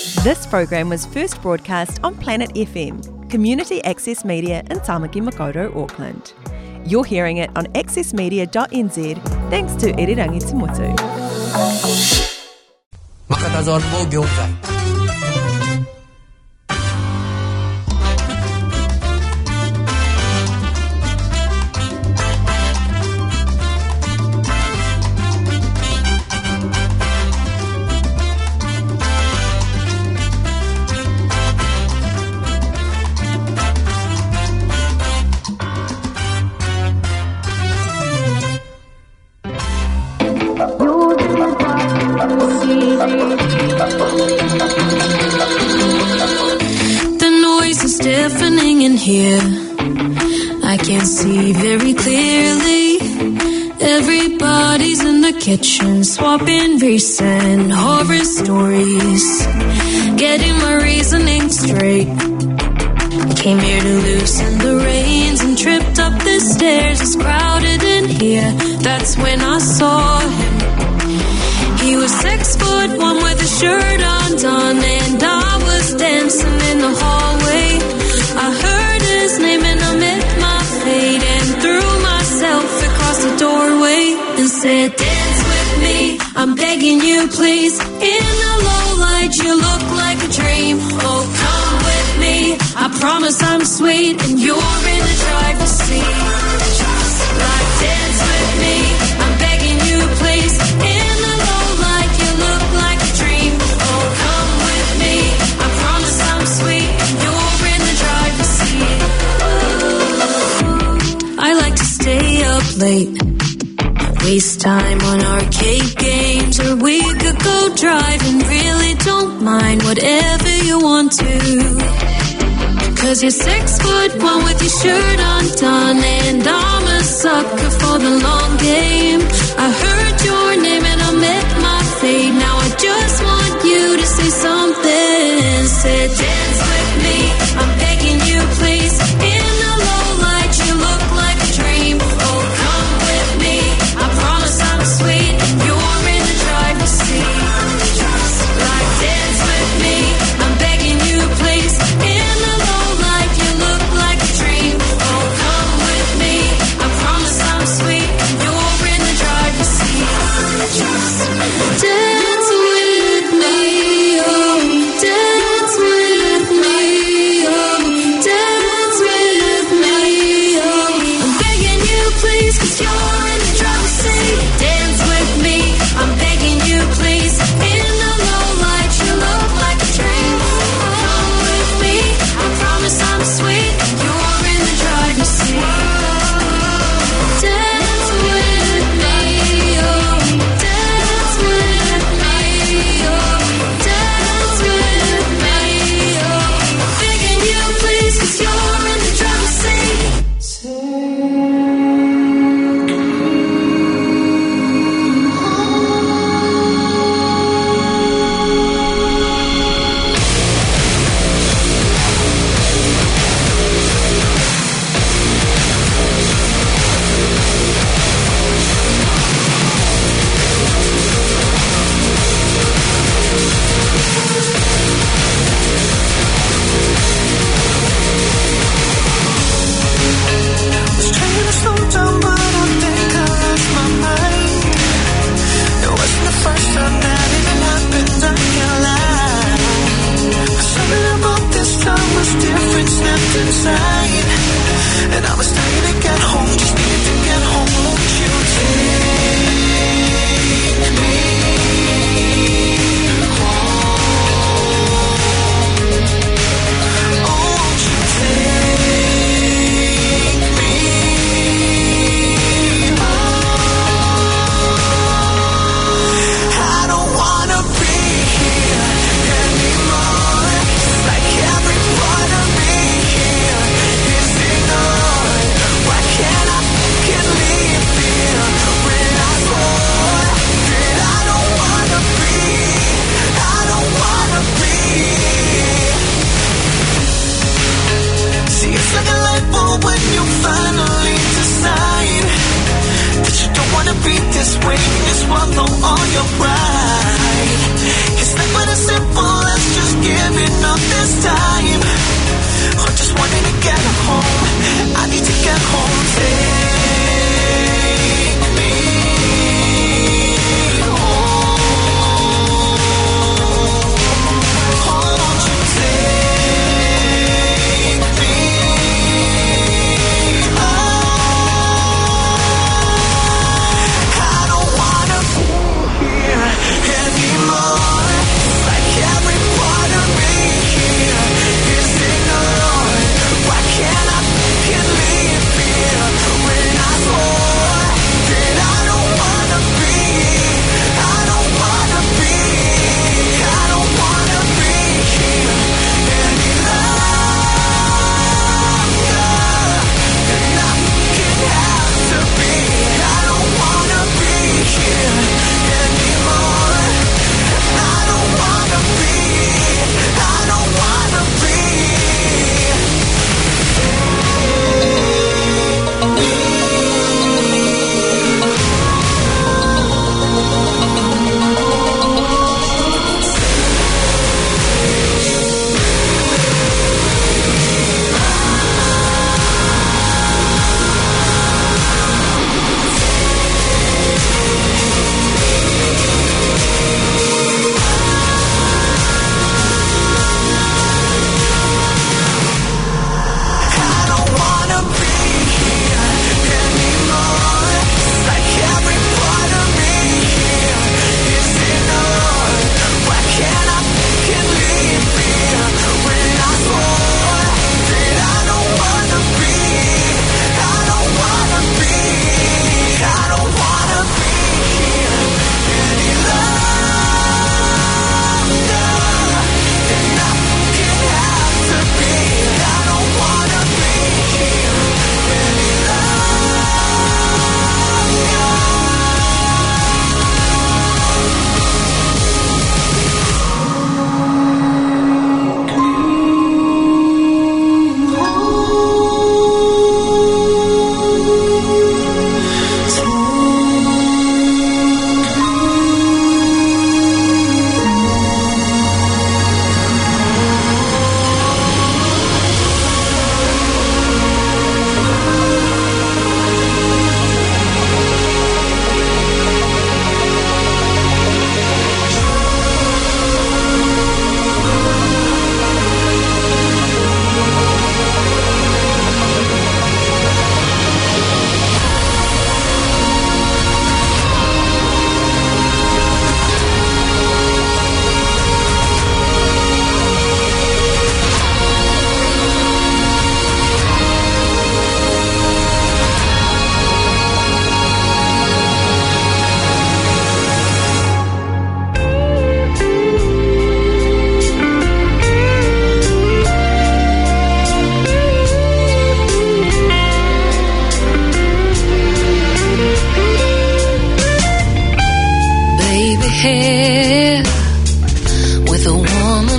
This program was first broadcast on Planet FM, community access media in Tamaki Makaurau, Auckland. You're hearing it on accessmedia.nz thanks to Irirangi Tumutu. Makatazon mo gyongkai. The noise is deafening in here. I can see very clearly. Everybody's in the kitchen, swapping recent horror stories, getting my reasoning straight. Came here to loosen the reins and tripped up the stairs. It's crowded in here. That's when I saw him. He was 6'1" with his shirt undone, and I was dancing in the hallway. I heard his name and I met my fate, and threw myself across the doorway and said, "Dance with me, I'm begging you please. In the low light you look like a dream. Oh, come with me, I promise I'm sweet, and you're in the driver's seat. Like, dance with me, I'm begging you please. In the low light you look like a dream. Oh, come with me, I promise I'm sweet, and you're in the driver's seat." I like to stay up late, waste time on arcade games, or we could go driving. Really don't mind whatever you want to. 'Cause you're 6'1" with your shirt undone, and I'm a sucker for the long game. I heard your name and I met my fate. Now I just want you to say something. Said, "Dance with me, I'm begging you please. In the low light you look like a dream. Oh, come with me, I promise I'm sweet, and you're in the driver's seat. Like, dance with me, I'm begging you please. In the low light you look like a dream. Oh, come with me, I promise I'm sweet, and you're in the driver's seat. Dance.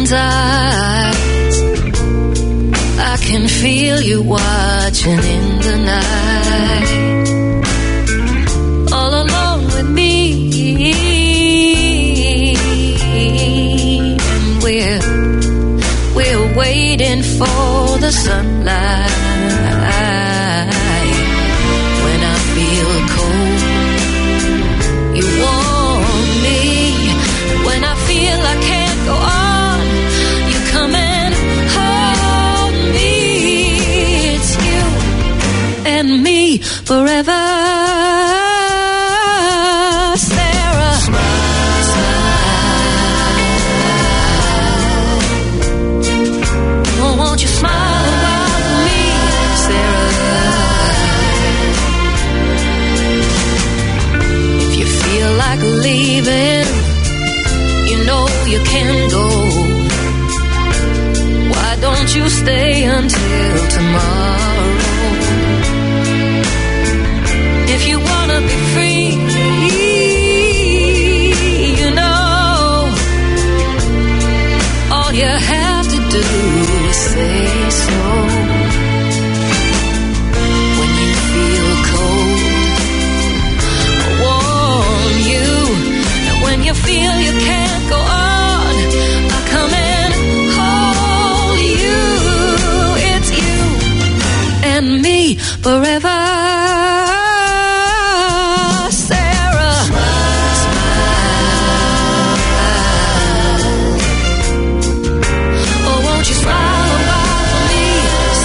woman's eyes. I can feel you watching in the night, all alone with me, and we're waiting for the sunlight. When I feel cold, you warm me. When I feel I can't go on, you come and hold me. It's you and me forever. Sarah, smile. Oh, won't you smile a while for me, Sarah? If you feel like leaving, you know you can go. Why don't you stay until tomorrow? If you wanna be free, you know, all you have to do is say so. When you feel cold, I'll warm you. And when you feel you can't go on, I'll come and hold you. It's you and me forever. Sarah, smile. Oh, won't you smile a while for me,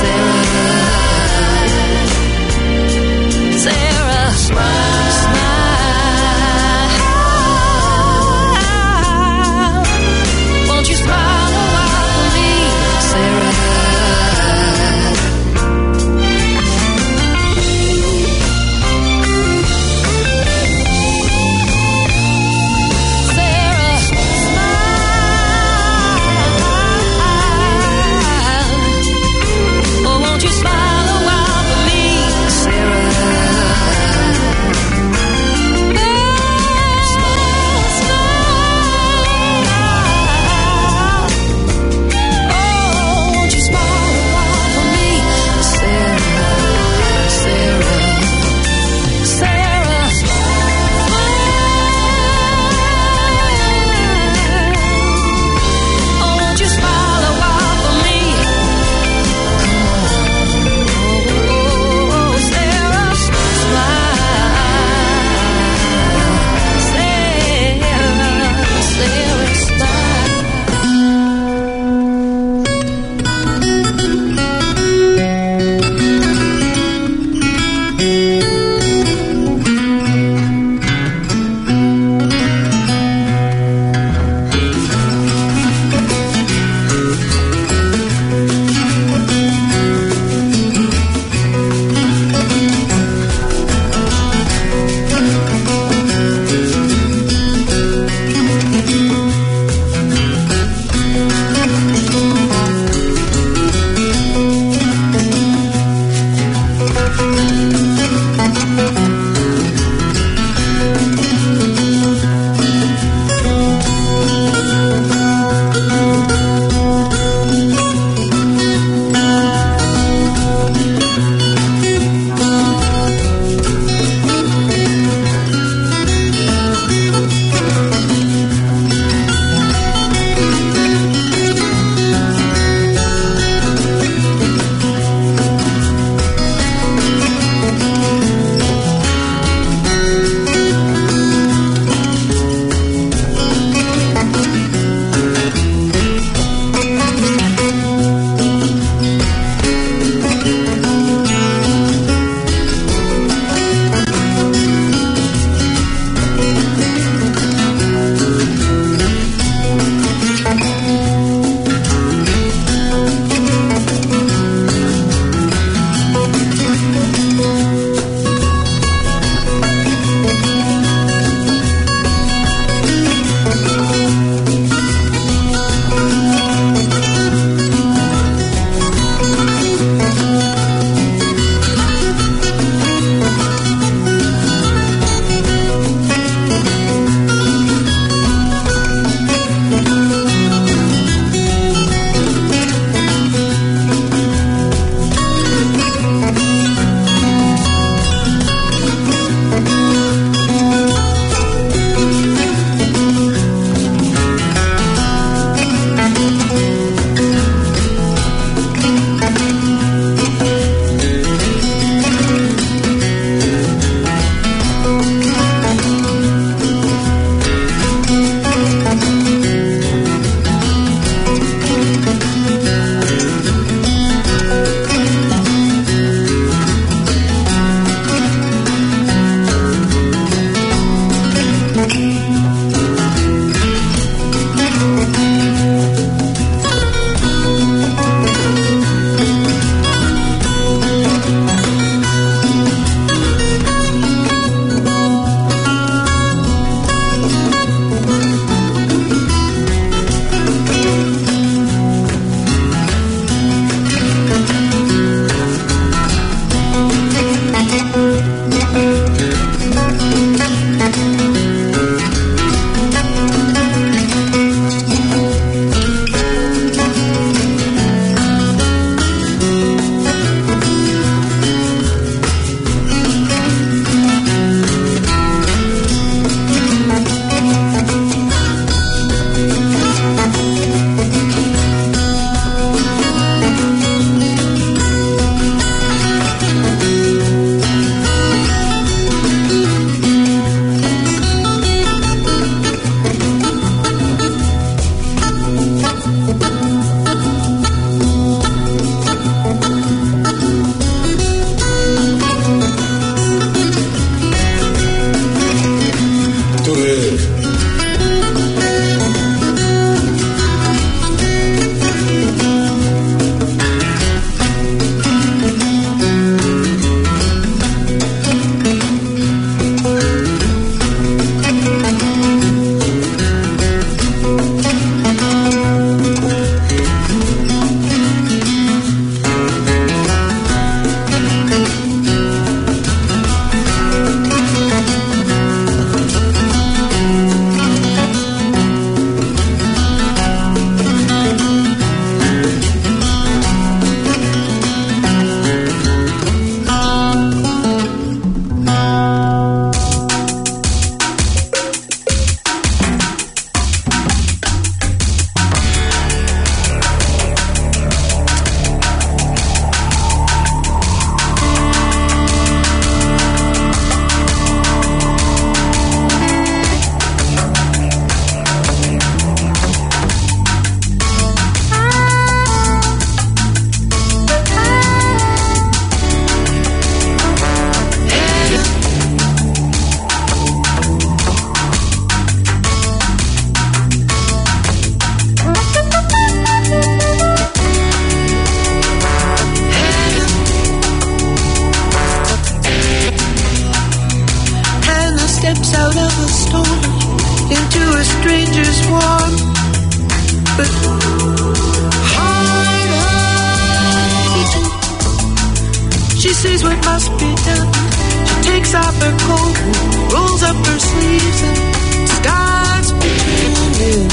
sees what must be done. She takes off her coat, rolls up her sleeves, and starts pretending.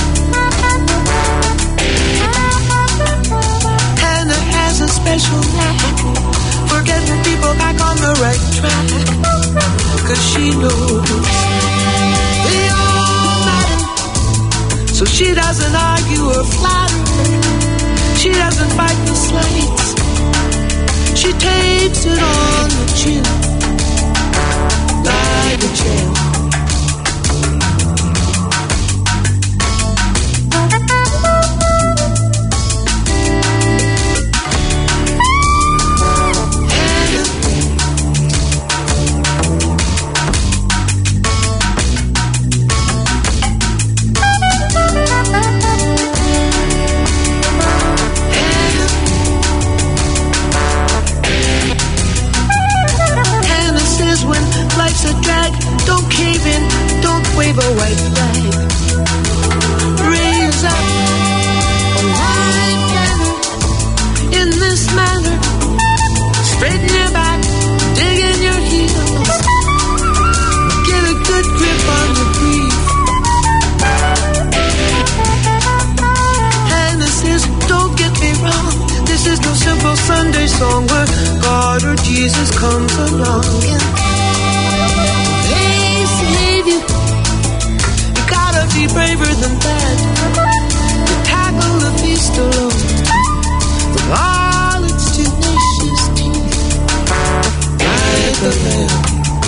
Hannah has a special knack for getting people back on the right track, 'cause she knows they all matter. So she doesn't argue or flatter. She doesn't fight the slights. She tapes it on the chin like a gem. A drag, don't cave in, don't wave a white flag. Raise up a white banner in this manner. Straighten your back, dig in your heels. Get a good grip on the grief. Hannah says, don't get me wrong, this is no simple Sunday song where God or Jesus comes along. Be braver than that. To tackle the beast alone with all its tenacious teeth, like a lamb.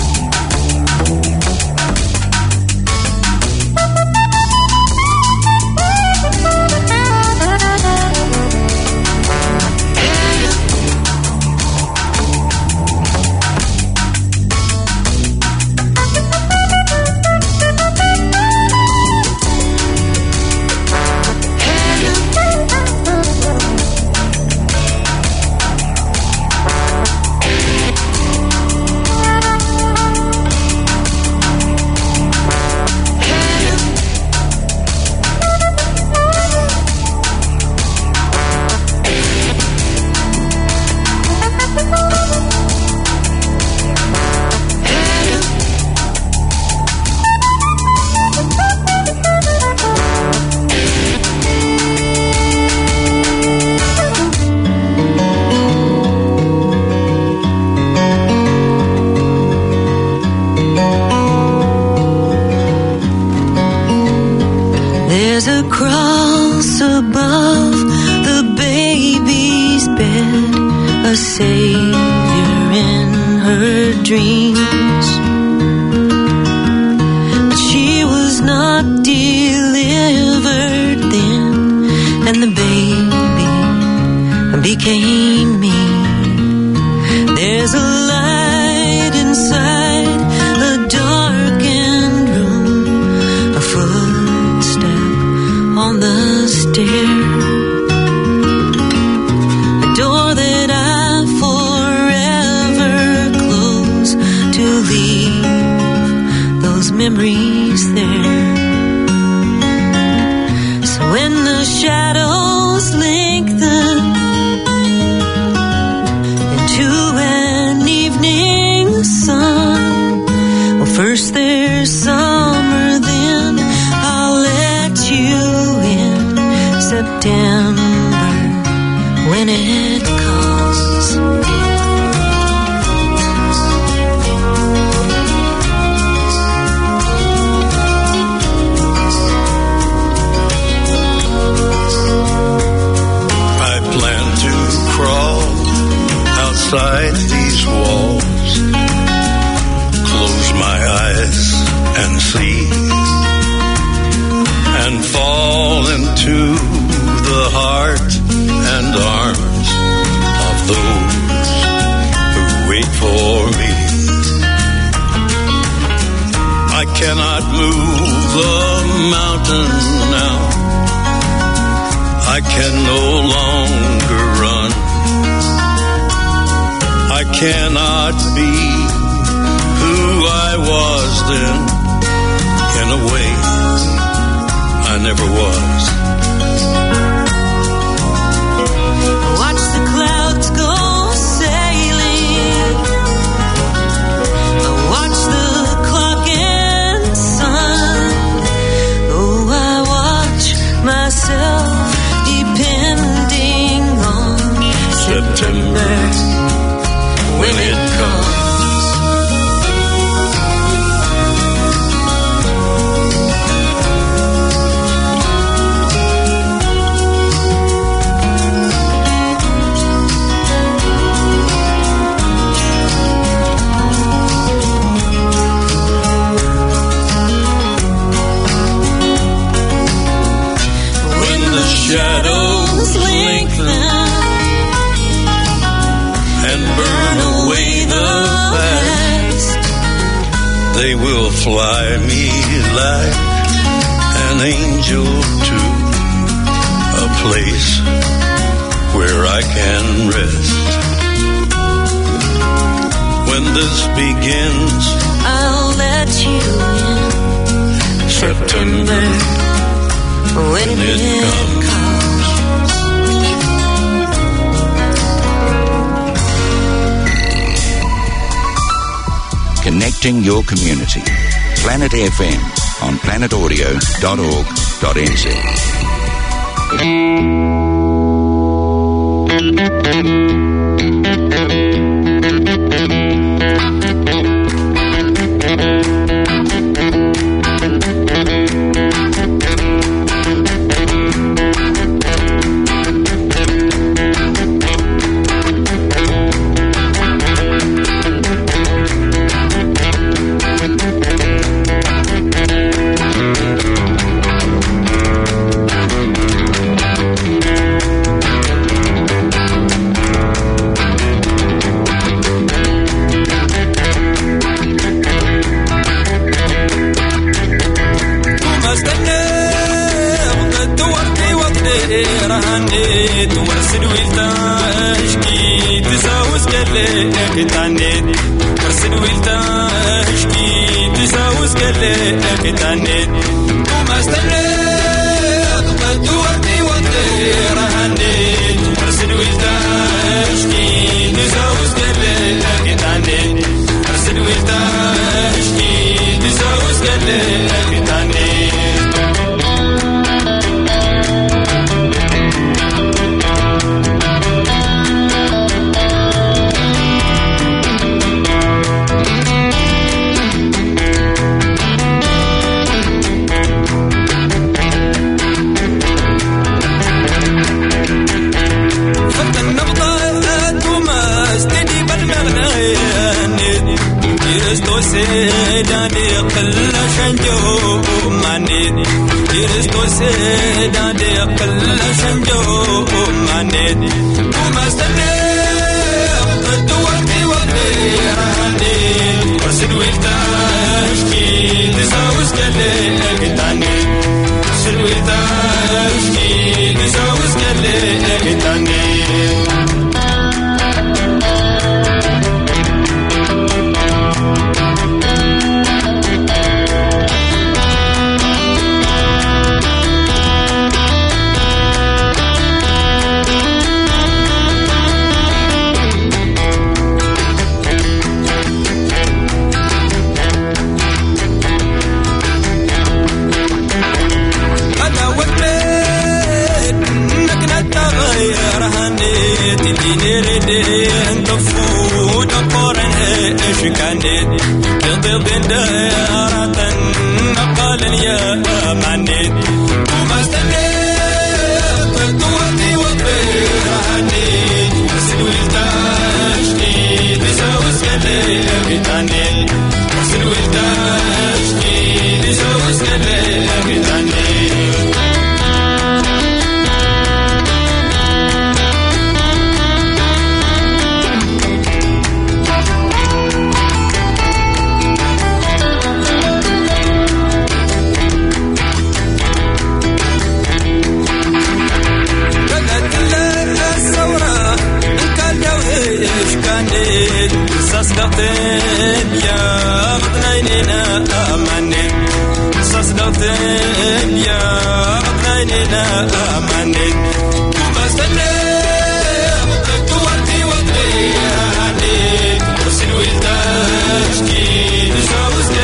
Cannot be who I was then. In a way, I never was. Watch the clouds go sailing love depending on September when it comes. Shadows lengthen and burn away the past. They will fly me like an angel to a place where I can rest. When this begins, I'll let you in September when it comes. Connecting your community. Planet FM on planetaudio.org.nz.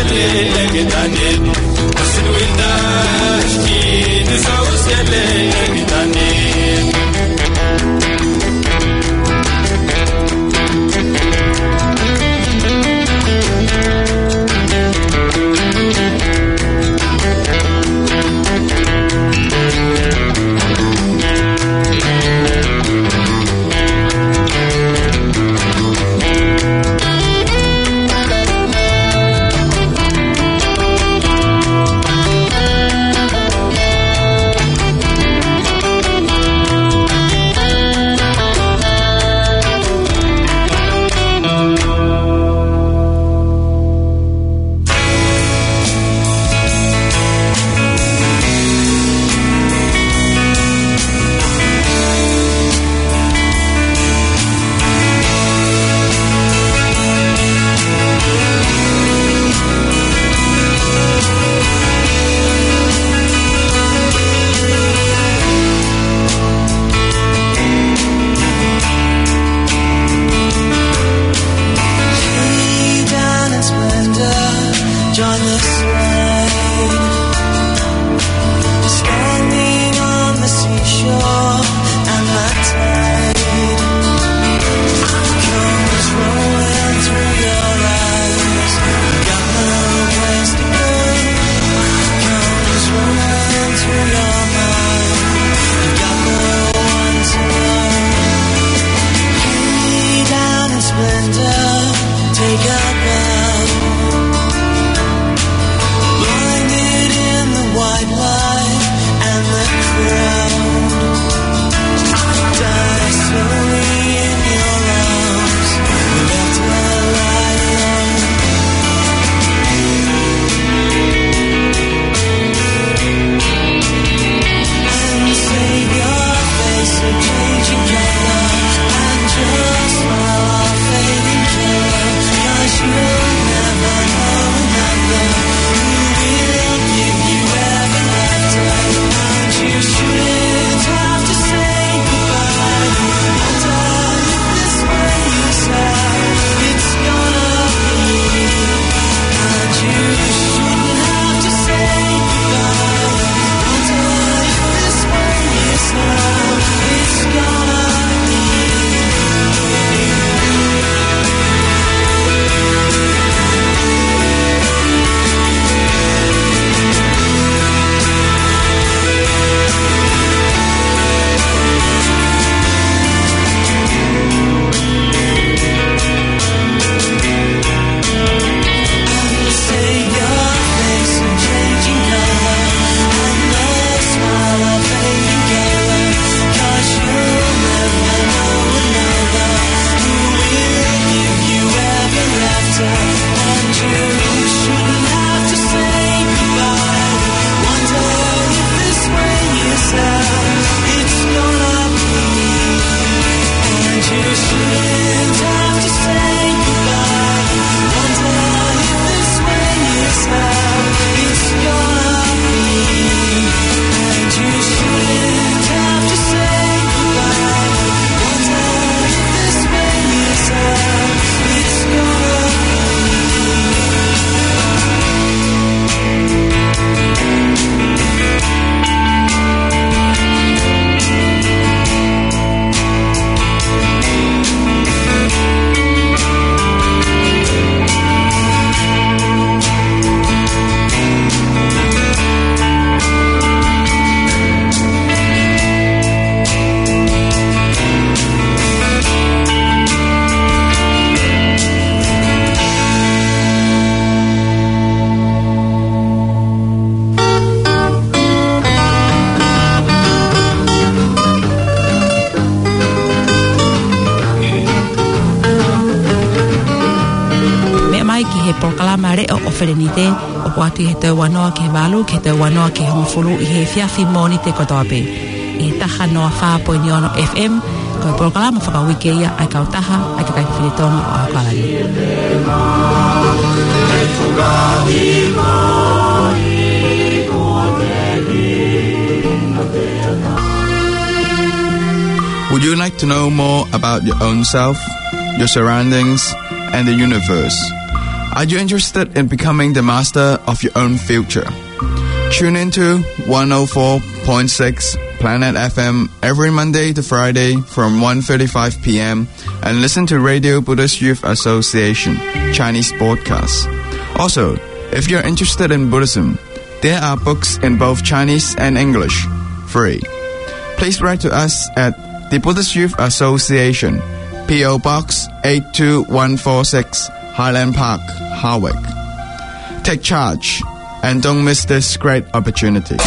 Get re o wheneni te o watu he tau wanoa ke walu, ke tau wanoa ke hongfulu I he whiawhi mōni te kotoape. I taha noa 4.0 FM, ko programa whakawike ia ai kau taha, ai ka kai whiritonga o Aukalani. Would you like to know more about your own self, your surroundings, and the universe? Are you interested in becoming the master of your own future? Tune into 104.6 Planet FM every Monday to Friday from 1:35 p.m. and listen to Radio Buddhist Youth Association Chinese broadcasts. Also, if you're interested in Buddhism, there are books in both Chinese and English, free. Please write to us at the Buddhist Youth Association, P.O. Box 82146, Highland Park, Harwick. Take charge and don't miss this great opportunity.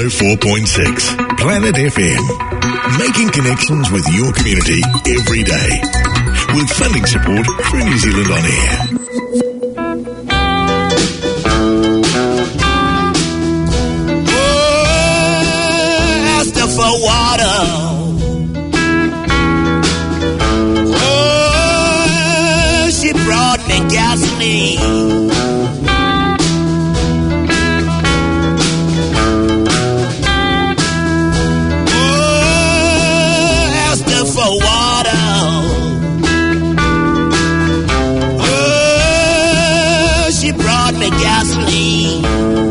104.6 Planet FM. Making connections with your community every day. With funding support through New Zealand On Air. For water. Oh, she brought me gasoline. Oh, asked her for water. Oh, she brought me gasoline.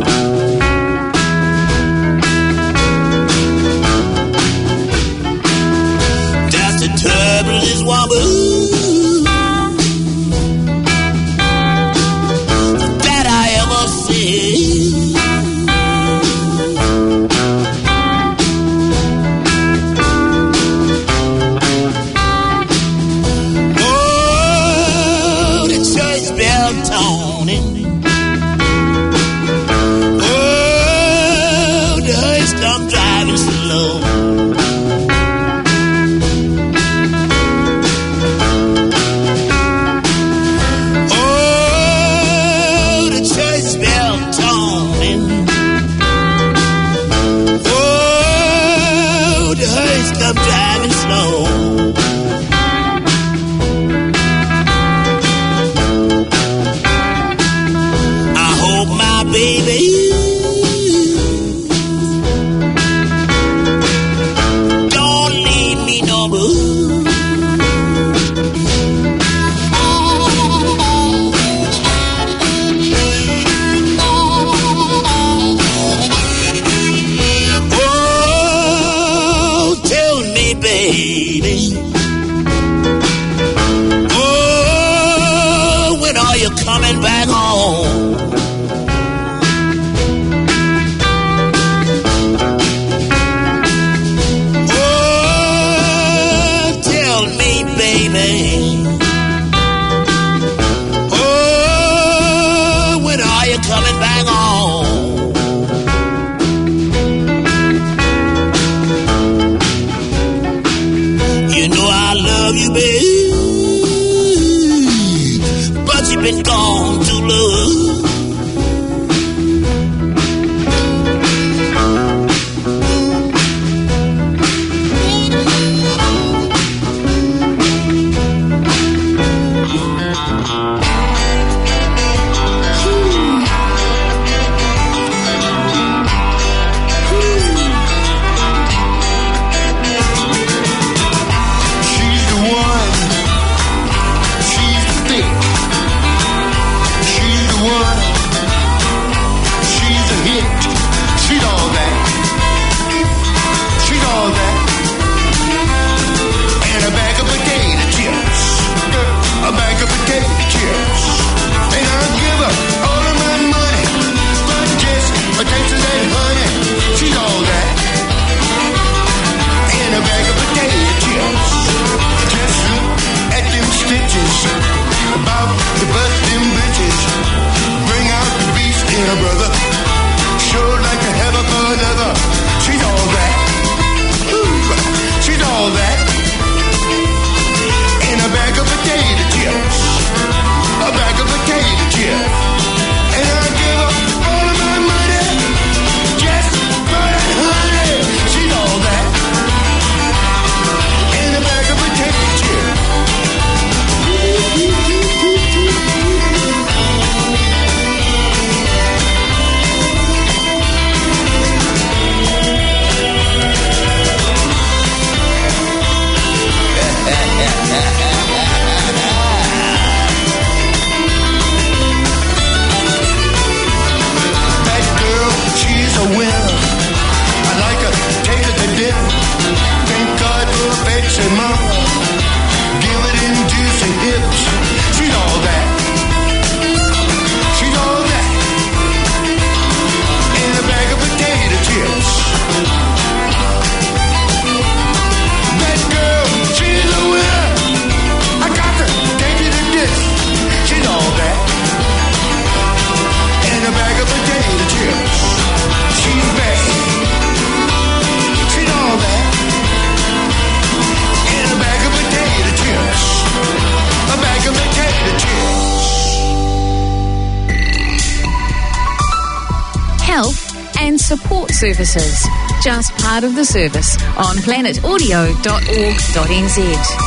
Turbulence woman that I ever seen. Oh, the church bell toning. Oh, the hearse come driving slow. Driving slow. I hope my baby don't leave me no more. Baby, oh, when are you coming back home? Oh, tell me, baby, oh, when are you coming back home? You know I love you, babe, but you've been gone too long. health and support services. Just part of the service on planetaudio.org.nz.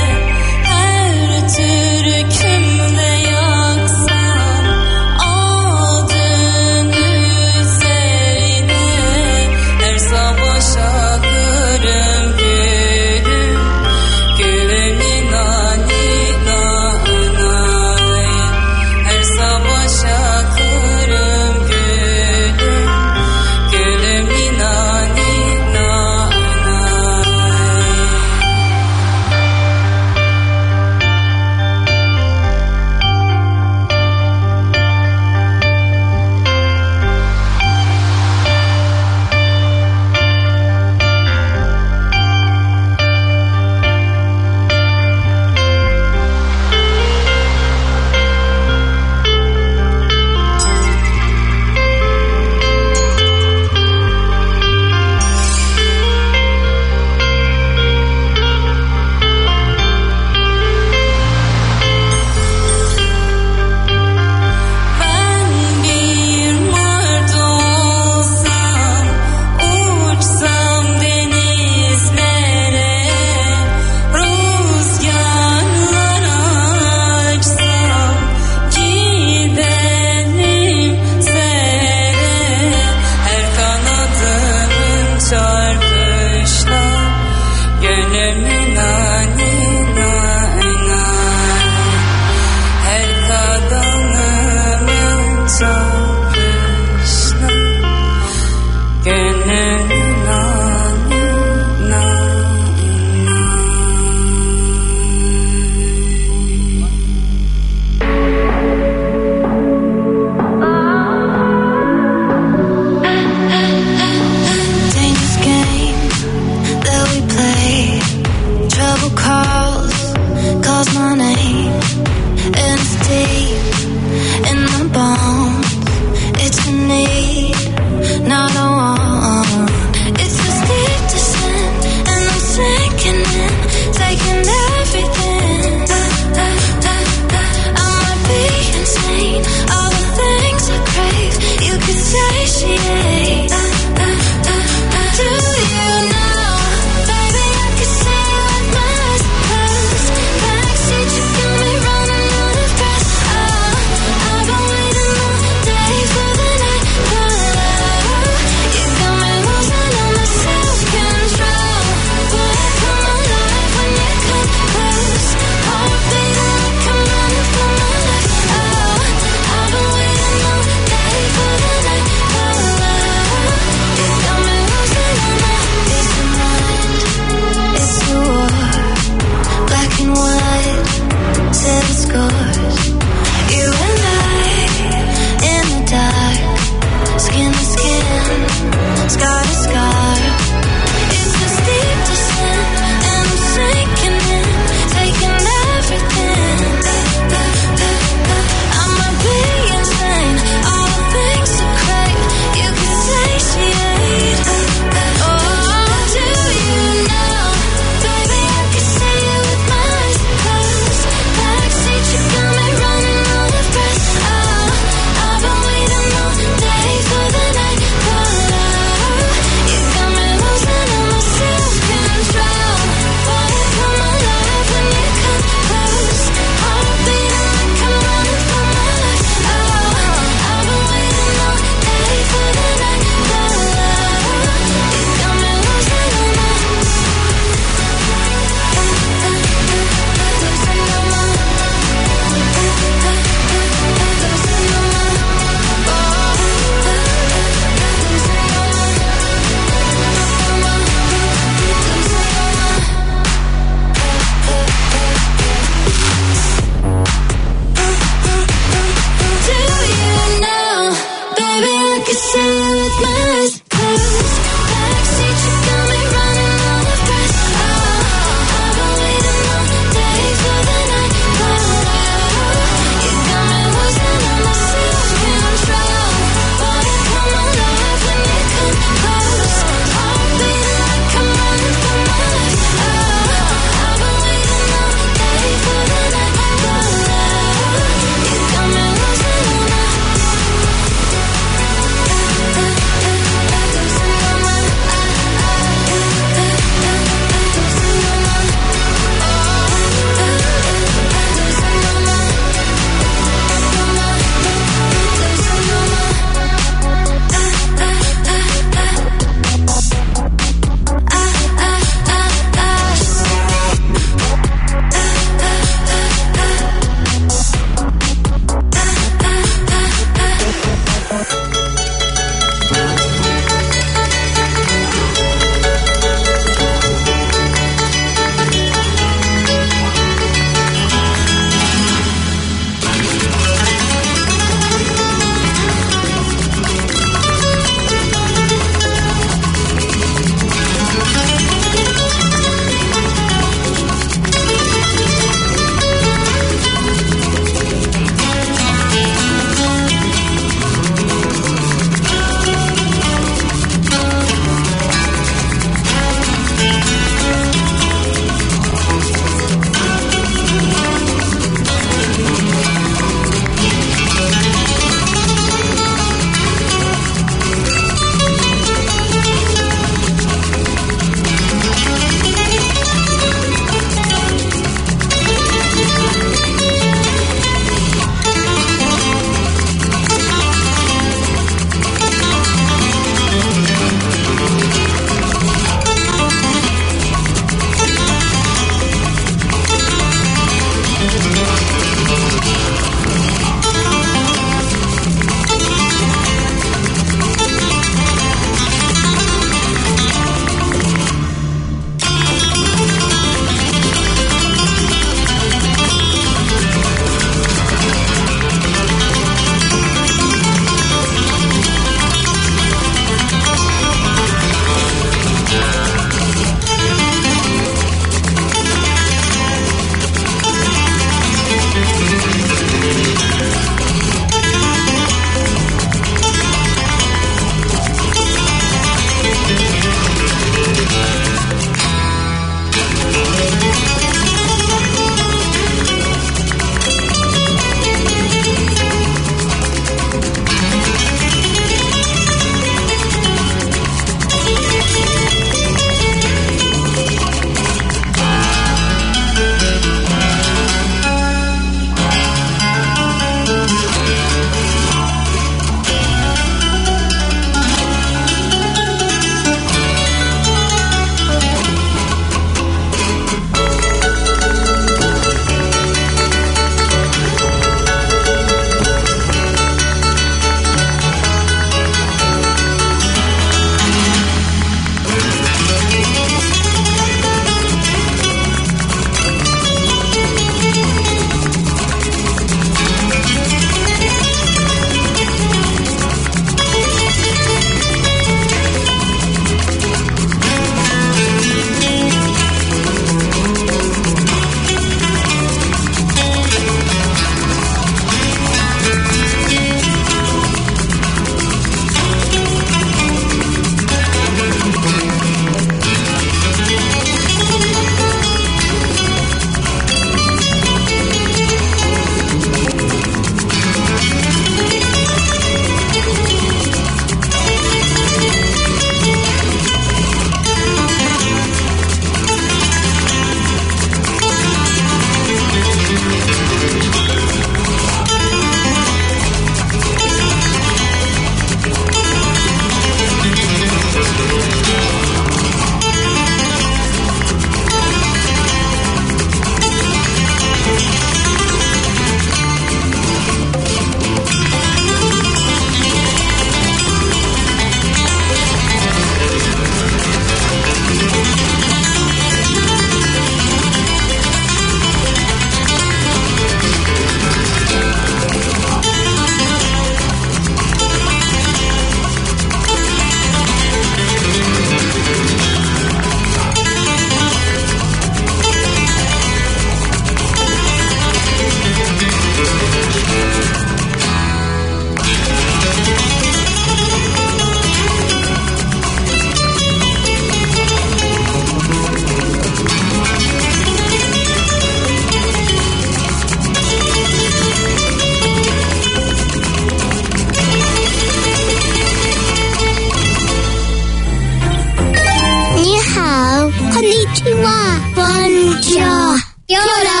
Konnichiwa. Bonjour. Kia ora.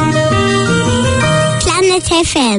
Planet FM.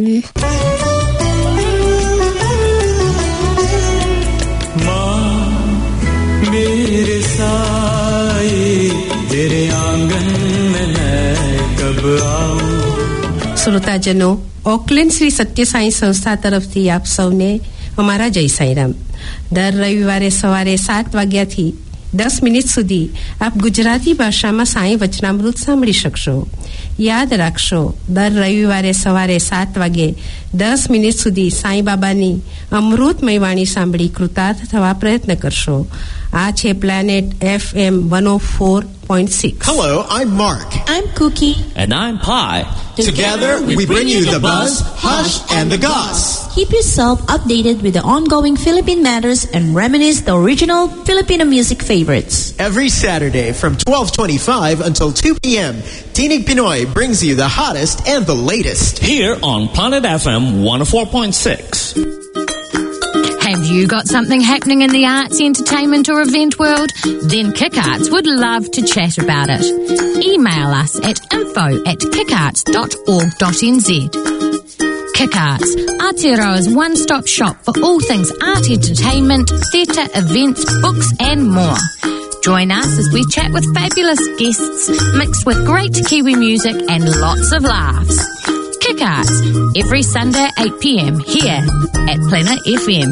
मेरे साए तेरे आंगन में मैं कब आऊं। श्रोताजनों, Auckland Shri सत्य साई संस्था तरफથી આપ સૌને અમારા જય સાઈરામ. દર રવિવારે સવારે 7 વાગ્યાથી 10 મિનિટ સુધી આપ ગુજરાતી ભાષામાં સાઈ વચનામૃત સાંભળી શકશો. યાદ રાખશો, દર રવિવારે સવારે 7 વાગે 10 મિનિટ સુધી સાઈ બાબાની અમૃતમય વાણી સાંભળી કૃતાર્થ થવા પ્રયત્ન કરશો. આ છે planet FM 104.6. Hello, I'm Mark. I'm Cookie. And I'm Pi. Together, we bring you the buzz, hush, and the goss. Keep yourself updated with the ongoing Philippine matters and reminisce the original Filipino music favorites. Every Saturday from 12:25 until 2 p.m., Tinig Pinoy brings you the hottest and the latest. Here on Planet FM 104.6. Have you got something happening in the arts, entertainment or event world? Then KickArts would love to chat about it. Email us at info@kickarts.org.nz. KickArts, Aotearoa's one-stop shop for all things art, entertainment, theatre, events, books and more. Join us as we chat with fabulous guests mixed with great Kiwi music and lots of laughs. KickArts, every Sunday 8 p.m. here at Planet FM.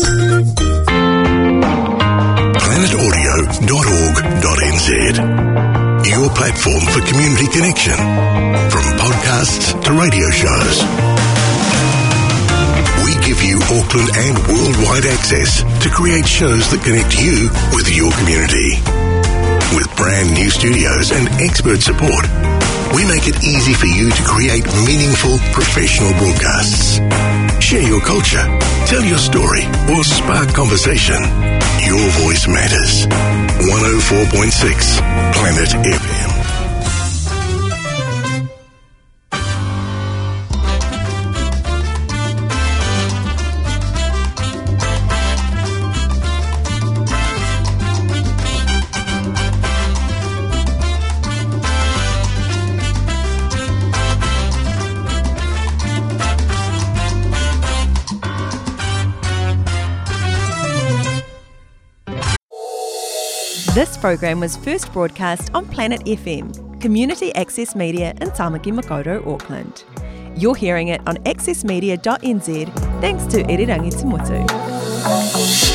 planetaudio.org.nz, your platform for community connection, from podcasts to radio shows. We give you Auckland and worldwide access to create shows that connect you with your community. With brand new studios and expert support, we make it easy for you to create meaningful professional broadcasts. Share your culture, tell your story, or spark conversation. Your voice matters. 104.6 Planet FM. This program was first broadcast on Planet FM, community access media in Tamaki Makaurau, Auckland. You're hearing it on accessmedia.nz thanks to Irirangi Tumotu.